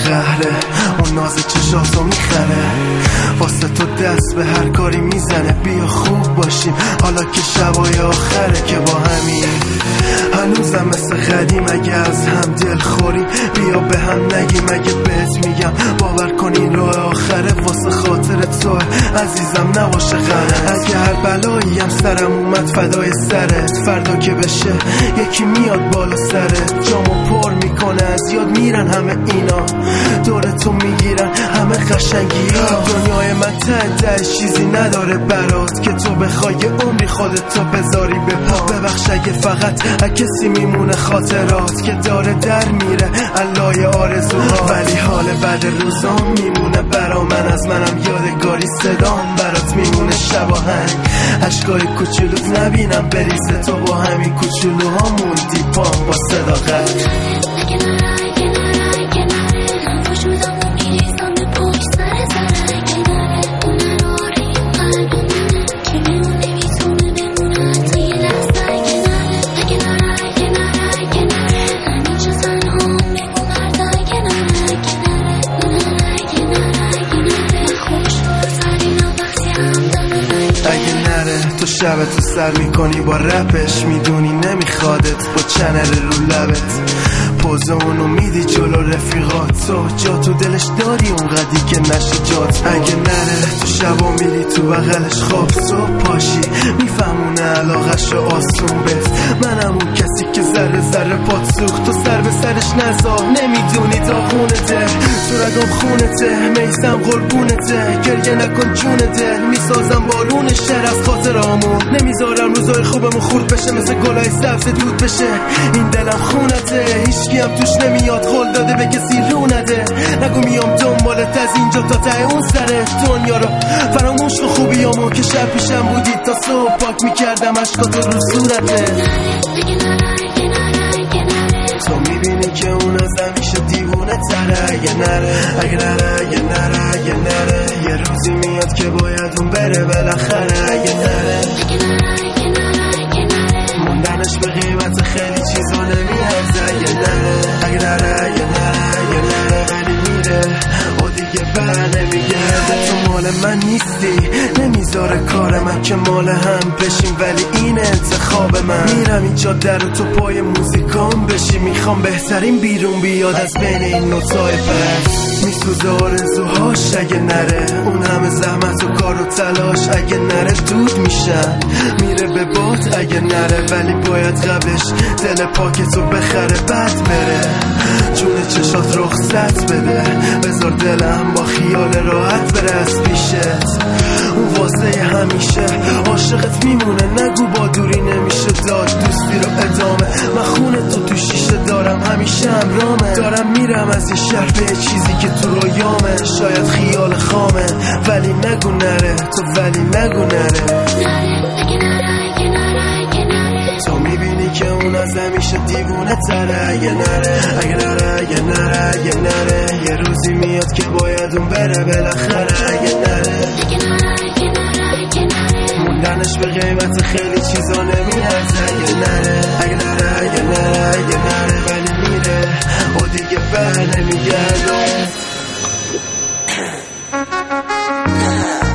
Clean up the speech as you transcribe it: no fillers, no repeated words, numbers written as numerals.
قهره، اون ناز چشاتو میخره، واسه تو دست به هر کاری میزنه. بیا خوب باشیم حالا که شبای آخره که با همین. هنوزم مثل قدیم اگه از هم دل خوریم بیا به هم نگیم. اگه بهت میگم باور کن این راه آخره، واسه خاطر تو عزیزم نباشه غمه. اگه هر بلایی هم سرم اومد فدای سرت، فردا که بشه یکی میاد بالا سرت، جامو پر میکنه از یاد میرن همه اینا، دور تو میگیرن همه قشنگی ها. دنیای من ته چیزی نداره برات که تو بخوای عمری خودت تو بذاری به پا. ببخش اگه فقط کسی میمونه خاطرات که داره در میره علای آرزوها، ولی حال بعد روزام میمونه برا من، از منم یادگاری صدام برات میمونه شباهنگ. عشقای کوچولوت نبینم بریزه، تو با همین کوچولوها موندی پام با صداقت. تو شبتو سر میکنی با رپش، میدونی نمیخوادت با چنل رو لبت، پوزه اونو میدی جلو رفیقات، تو جا تو دلش داری اونقدی که نشه جات. اگه نره تو شبا میری تو بغلش خواب صبح پاشی، میفهمونه علاقش رو آسون بت. منم اون کسی که ذره ذره پات سوخت، تو سر به سرش نزار نمیدونی داغونته، تو رگام خونته میسم قربونته، گریه نکن جون دل میسازم بارون شهر از خاطرامون، نمیذارم روزای خوبمون خورد بشه مثل گلای سبز دود بشه. این دلم خونته هیچکی هم توش نمیاد قول داده به کسی رو نده، نگو میام دنبالت از اینجا تا ته اون سر دنیا رو فراموش کن خوبیامو که شب پیشم بودی تا صبح پاک میکردم عشقاتو رو صورته. تو میبینی که اون از همیشه دیوونه تره، اگه نره اگه نره اگه نره اگه نره یه روزی میاد که باید اون بره بالاخره. اگه نره موندنش به قیمت خیلی چیزا نمیارزه، اگه نره اگه نره اگه نره اگه نره ولی میره و دیگه بر نمیگرده. تو مال من نیستی نمیذاره کار من که مال هم بشیم، ولی این انتخاب من. میرم اینجا در تو پای موزیکام بشی، میخوام بهترین بیرون بیاد از بین این نوتای بس. میسوزه آرزوهاش اگه نره، اون همه زحمت و کار و تلاش اگه نره دود میشن، میره به باد اگه نره، ولی باید قبلش دل پاکتو بخره بعد بره. جون چشات رخصت بده، بذار دلم با خیال راحت بره از پیشت. اون واسه همیشه عاشقت میمونه، نگو با دوری نمیشه داد دوستی رو ادامه. من خونه تو شیشه دارم همیشه همرامه، دارم میرم از این شهر به چیزی که تو رویامه. شاید خیال خامه ولی نگو نره، تو ولی نگو نره. تو میبینی که اون از همیشه دیوونه تره، اگه نره اگه نره اگه نره اگه نره یه روزی میاد که باید اون بره بالاخره. اگه نره موندنش به قیمت خیلی چیزا نمیارزه، اگه نره اگه نره اگه نره اگه نره ولی میره و دیگه بر نمیگرده.